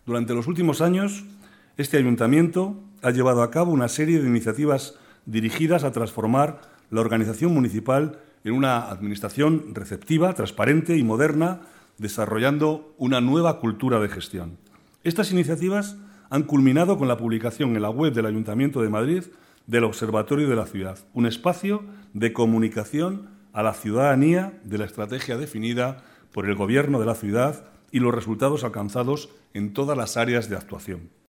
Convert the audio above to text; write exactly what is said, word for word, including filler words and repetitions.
Durante los últimos años, este ayuntamiento ha llevado a cabo una serie de iniciativas dirigidas a transformar la organización municipal en una administración receptiva, transparente y moderna, desarrollando una nueva cultura de gestión. Estas iniciativas han culminado con la publicación en la web del Ayuntamiento de Madrid del Observatorio de la Ciudad, un espacio de comunicación a la ciudadanía de la estrategia definida por el Gobierno de la ciudad y los resultados alcanzados en todas las áreas de actuación.